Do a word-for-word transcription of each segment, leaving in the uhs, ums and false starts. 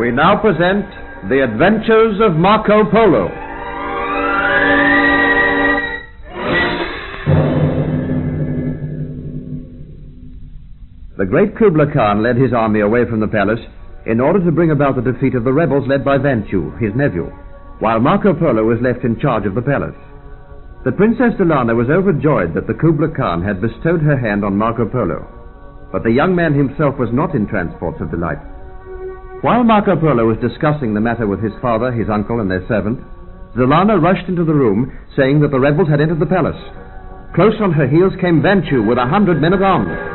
We now present The Adventures of Marco Polo. The great Kubla Khan led his army away from the palace in order to bring about the defeat of the rebels led by Vanchu, his nephew, while Marco Polo was left in charge of the palace. The Princess Delana was overjoyed that the Kubla Khan had bestowed her hand on Marco Polo, but the young man himself was not in transports of delight. While Marco Polo was discussing the matter with his father, his uncle, and their servant, Zelana rushed into the room, saying that the rebels had entered the palace. Close on her heels came Vanchu with a hundred men at arms.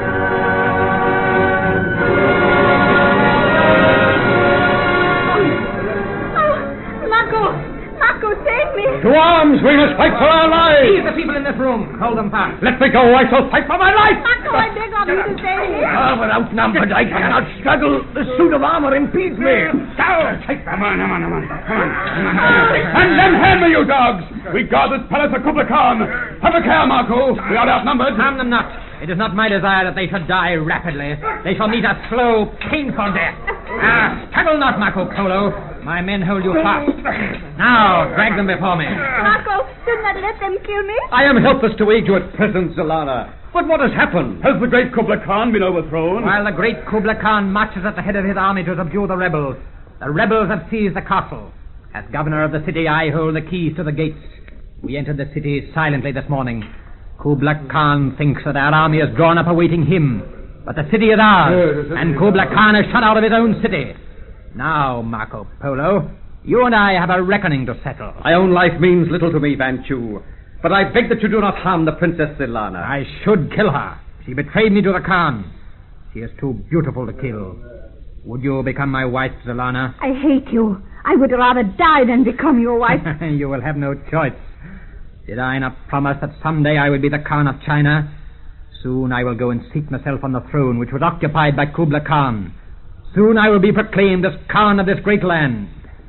To arms! We must fight for our lives! Seize the people in this room. Hold them fast. Let me go. I shall fight for my life! Marco, I beg of you to stay here. Ah, but outnumbered, I cannot struggle. The suit of armor impedes me. Down! Take them. Come on, come on, come on. Come on, come on. And then hand me, you dogs! We guard this palace of Kubla Khan. Have a care, Marco. We are outnumbered. Harm them not. It is not my desire that they should die rapidly. They shall meet a slow, painful death. Ah, struggle not, Marco Polo. My men hold you fast. Now, drag them before me. Marco, do not let them kill me. I am helpless to aid you at present, Zelana. But what has happened? Has the great Kubla Khan been overthrown? While the great Kubla Khan marches at the head of his army to subdue the rebels, the rebels have seized the castle. As governor of the city, I hold the keys to the gates. We entered the city silently this morning. Kubla Khan thinks that our army is drawn up awaiting him. But the city is ours, and Kubla Khan is shut out of his own city. Now, Marco Polo, you and I have a reckoning to settle. My own life means little to me, Vanchu. But I beg that you do not harm the Princess Zelana. I should kill her. She betrayed me to the Khan. She is too beautiful to kill. Would you become my wife, Zelana? I hate you. I would rather die than become your wife. You will have no choice. Did I not promise that someday I would be the Khan of China? Soon I will go and seat myself on the throne which was occupied by Kubla Khan. Soon I will be proclaimed as Khan of this great land.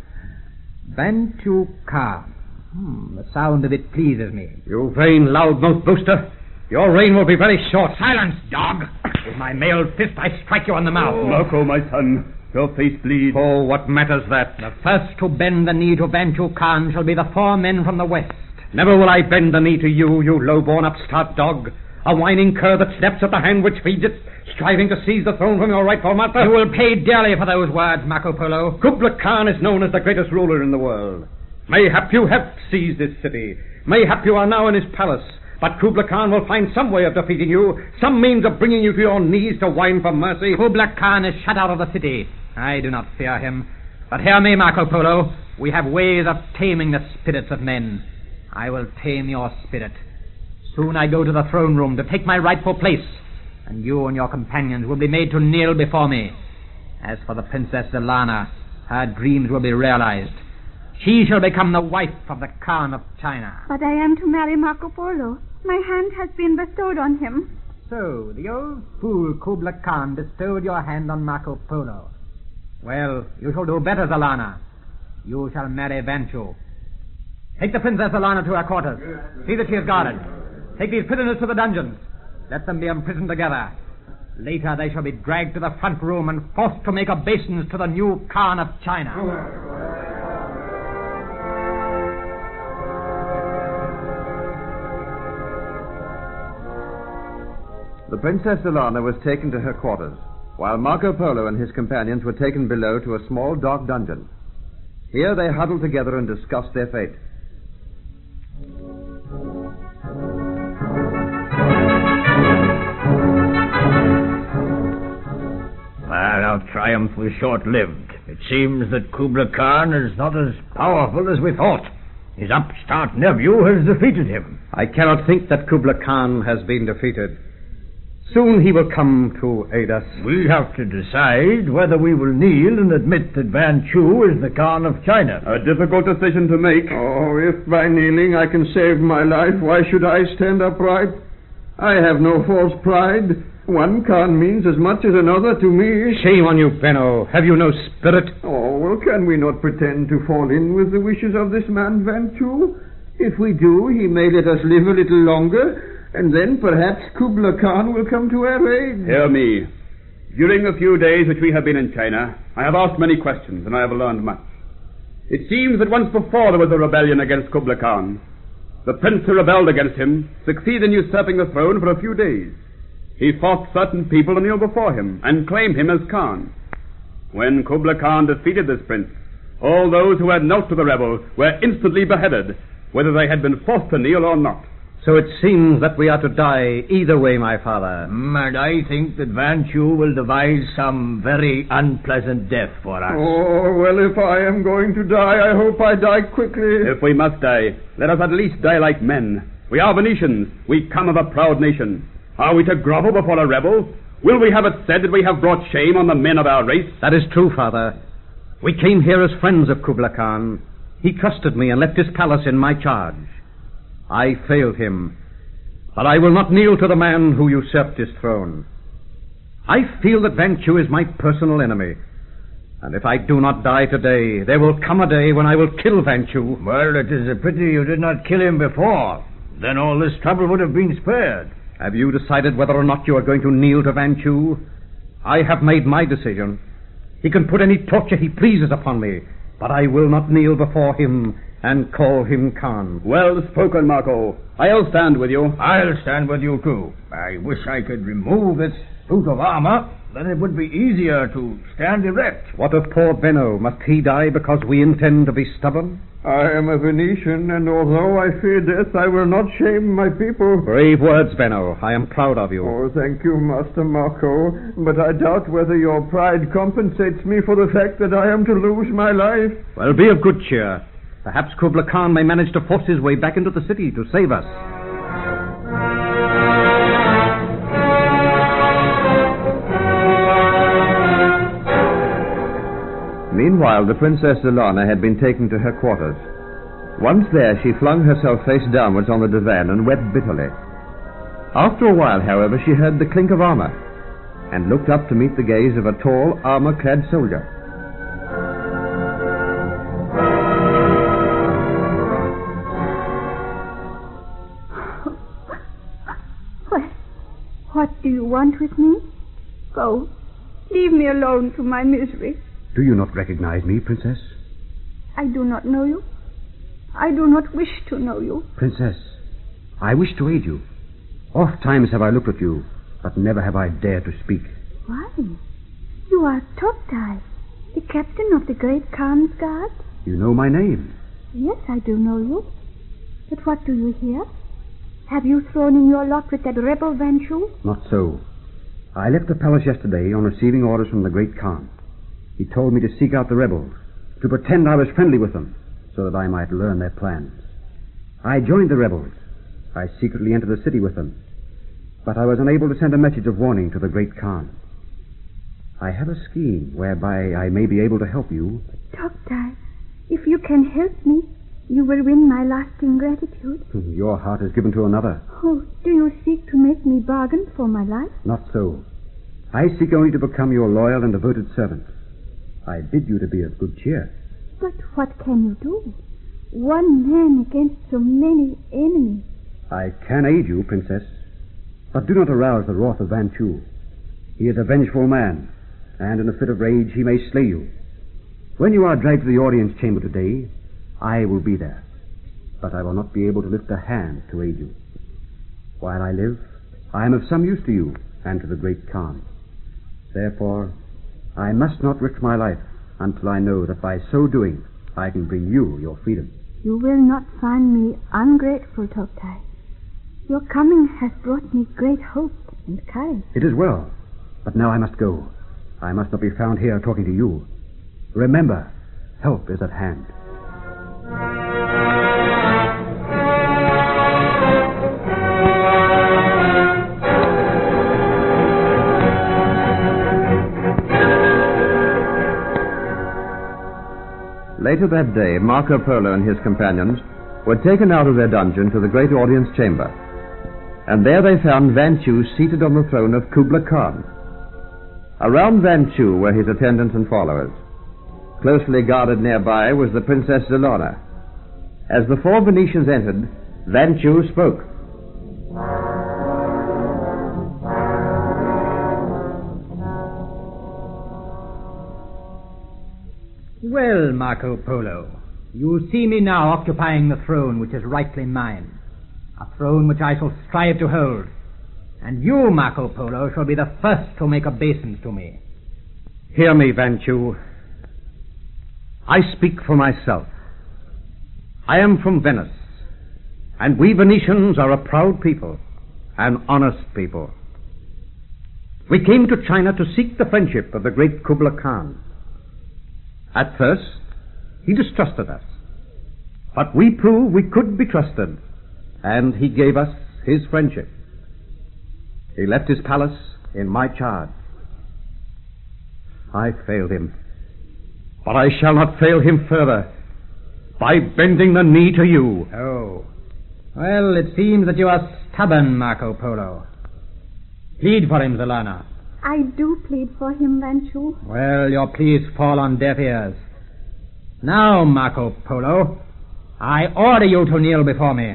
Vanchu Khan. Hmm, the sound of it pleases me. You vain, loud-mouthed boaster. Your reign will be very short. Silence, dog. With my mailed fist I strike you on the mouth. Oh. Marco, my son, your face bleeds. Oh, what matters that? The first to bend the knee to Vanchu Khan shall be the four men from the west. Never will I bend the knee to you, you low-born upstart dog. A whining cur that snaps at the hand which feeds it, striving to seize the throne from your rightful master. You will pay dearly for those words, Marco Polo. Kubla Khan is known as the greatest ruler in the world. Mayhap you have seized this city. Mayhap you are now in his palace. But Kubla Khan will find some way of defeating you, some means of bringing you to your knees to whine for mercy. Kubla Khan is shut out of the city. I do not fear him. But hear me, Marco Polo. We have ways of taming the spirits of men. I will tame your spirit. Soon I go to the throne room to take my rightful place, and you and your companions will be made to kneel before me. As for the Princess Zelana, her dreams will be realized. She shall become the wife of the Khan of China. But I am to marry Marco Polo. My hand has been bestowed on him. So, the old fool Kubla Khan bestowed your hand on Marco Polo. Well, you shall do better, Zelana. You shall marry Vanchu. Take the Princess Zelana to her quarters. See that she is guarded. Take these prisoners to the dungeons. Let them be imprisoned together. Later they shall be dragged to the front room and forced to make obeisance to the new Khan of China. The Princess Zelana was taken to her quarters, while Marco Polo and his companions were taken below to a small dark dungeon. Here they huddled together and discussed their fate. Well, our triumph was short-lived. It seems that Kubla Khan is not as powerful as we thought. His upstart nephew has defeated him. I cannot think that Kubla Khan has been defeated. Soon he will come to aid us. We have to decide whether we will kneel and admit that Vanchu is the Khan of China. A difficult decision to make. Oh, if by kneeling I can save my life, why should I stand upright? I have no false pride. One Khan means as much as another to me. Shame on you, Benno. Have you no spirit? Oh, well, can we not pretend to fall in with the wishes of this man Vanchu? If we do, he may let us live a little longer, and then perhaps Kubla Khan will come to our aid. Hear me. During the few days which we have been in China, I have asked many questions, and I have learned much. It seems that once before there was a rebellion against Kublai Khan. The prince who rebelled against him succeeded in usurping the throne for a few days. He forced certain people to kneel before him and claim him as Khan. When Kublai Khan defeated this prince, all those who had knelt to the rebel were instantly beheaded, whether they had been forced to kneel or not. So it seems that we are to die either way, my father. Mm, and I think that Van Chu will devise some very unpleasant death for us. Oh, well, if I am going to die, I hope I die quickly. If we must die, let us at least die like men. We are Venetians. We come of a proud nation. Are we to grovel before a rebel? Will we have it said that we have brought shame on the men of our race? That is true, father. We came here as friends of Kublai Khan. He trusted me and left his palace in my charge. I failed him, but I will not kneel to the man who usurped his throne. I feel that Van Chu is my personal enemy, and if I do not die today, there will come a day when I will kill Van Chu. Well, it is a pity you did not kill him before. Then all this trouble would have been spared. Have you decided whether or not you are going to kneel to Van Chu? I have made my decision. He can put any torture he pleases upon me, but I will not kneel before him and call him Khan. Well spoken, Marco. I'll stand with you. I'll stand with you, too. I wish I could remove this suit of armor. Then it would be easier to stand erect. What of poor Benno? Must he die because we intend to be stubborn? I am a Venetian, and although I fear death, I will not shame my people. Brave words, Benno. I am proud of you. Oh, thank you, Master Marco. But I doubt whether your pride compensates me for the fact that I am to lose my life. Well, be of good cheer. Perhaps Kublai Khan may manage to force his way back into the city to save us. Meanwhile, the Princess Zelana had been taken to her quarters. Once there, she flung herself face downwards on the divan and wept bitterly. After a while, however, she heard the clink of armor and looked up to meet the gaze of a tall, armor-clad soldier. What, what do you want with me? Go. Leave me alone to my misery. Do you not recognize me, Princess? I do not know you. I do not wish to know you. Princess, I wish to aid you. Oft times have I looked at you, but never have I dared to speak. Why? You are Toktai, the captain of the great Khan's guard? You know my name. Yes, I do know you. But what do you here? Have you thrown in your lot with that rebel Van Chu? Not so. I left the palace yesterday on receiving orders from the great Khan. He told me to seek out the rebels, to pretend I was friendly with them, so that I might learn their plans. I joined the rebels. I secretly entered the city with them, but I was unable to send a message of warning to the great Khan. I have a scheme whereby I may be able to help you. Toktai, if you can help me, you will win my lasting gratitude. Your heart is given to another. Oh, do you seek to make me bargain for my life? Not so. I seek only to become your loyal and devoted servant. I bid you to be of good cheer. But what can you do? One man against so many enemies. I can aid you, Princess, but do not arouse the wrath of Van Chu. He is a vengeful man, and in a fit of rage he may slay you. When you are dragged to the audience chamber today, I will be there, but I will not be able to lift a hand to aid you. While I live, I am of some use to you and to the great Khan. Therefore, I must not risk my life until I know that by so doing I can bring you your freedom. You will not find me ungrateful, Toktai. Your coming has brought me great hope and courage. It is well, but now I must go. I must not be found here talking to you. Remember, help is at hand. Later that day, Marco Polo and his companions were taken out of their dungeon to the great audience chamber. And there they found Van Chu seated on the throne of Kublai Khan. Around Van Chu were his attendants and followers. Closely guarded nearby was the Princess Zelana. As the four Venetians entered, Van Chu spoke. Well, Marco Polo, you see me now occupying the throne which is rightly mine, a throne which I shall strive to hold, and you, Marco Polo, shall be the first to make obeisance to me. Hear me, Vanchu. I speak for myself. I am from Venice, and we Venetians are a proud people, an honest people. We came to China to seek the friendship of the great Kubla Khan. At first, he distrusted us, but we proved we could be trusted, and he gave us his friendship. He left his palace in my charge. I failed him, but I shall not fail him further by bending the knee to you. Oh. Well, it seems that you are stubborn, Marco Polo. Plead for him, Zelana. I do plead for him, Vanchu. Well, your pleas fall on deaf ears. Now, Marco Polo, I order you to kneel before me.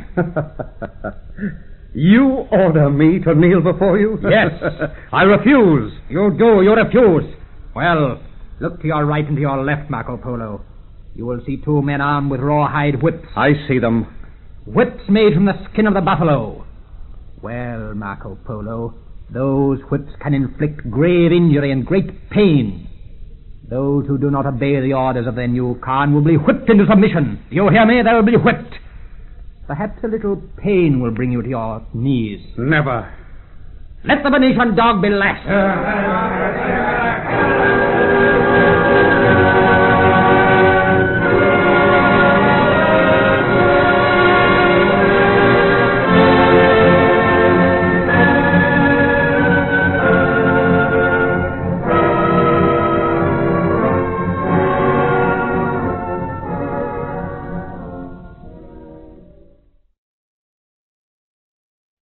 You order me to kneel before you? Yes. I refuse. You do, you refuse. Well, look to your right and to your left, Marco Polo. You will see two men armed with rawhide whips. I see them. Whips made from the skin of the buffalo. Well, Marco Polo, those whips can inflict grave injury and great pain. Those who do not obey the orders of their new Khan will be whipped into submission. Do you hear me? They will be whipped. Perhaps a little pain will bring you to your knees. Never. Let the Venetian dog be lashed.